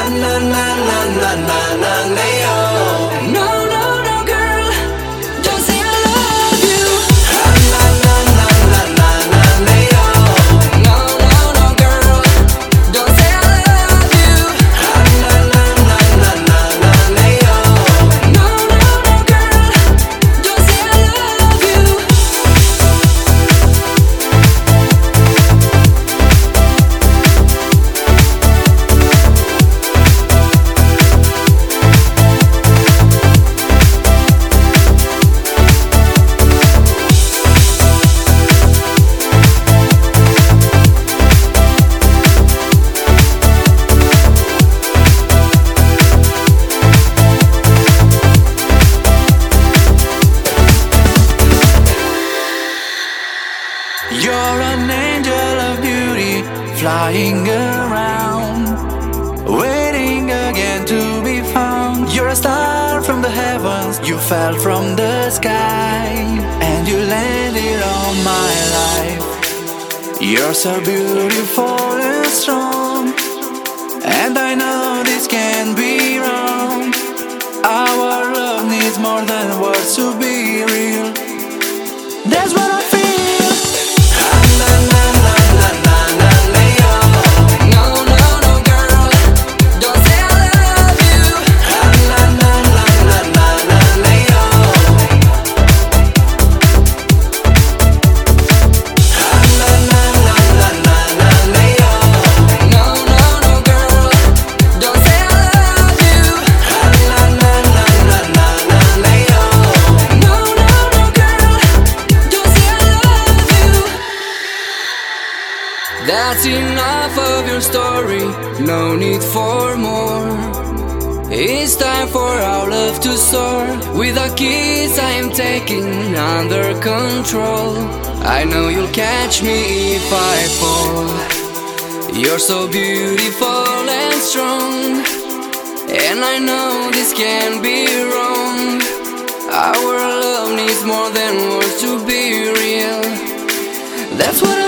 na na na na na na Leo. No, no, no, girl, don't say I love you. Na na na na na na Leo. No, no, no, girl, don't say I love you. Na na na na na na Leo. No, no, no, girl, don't say I love you. You're an angel of beauty, flying around, waiting again to be found. You're a star from the heavens, you fell from the sky, and you landed on my life. You're so beautiful and strong, and I know this can't be wrong. Our love needs more than words to be real. That's what I feel. Na na na na na na Leo. No, no, no, girl, don't say I love you. Na na na na na na Leo. Na na na na na na Leo. No, no, no, girl, don't say I love you. Na na na na na na Leo. No, no, no, girl, don't say I love you. That's enough of your story, no need for more. It's time for our love to soar. With our kids I am taking under control. I know you'll catch me if I fall. You're so beautiful and strong, and I know this can't be wrong. Our love needs more than words to be real. That's what I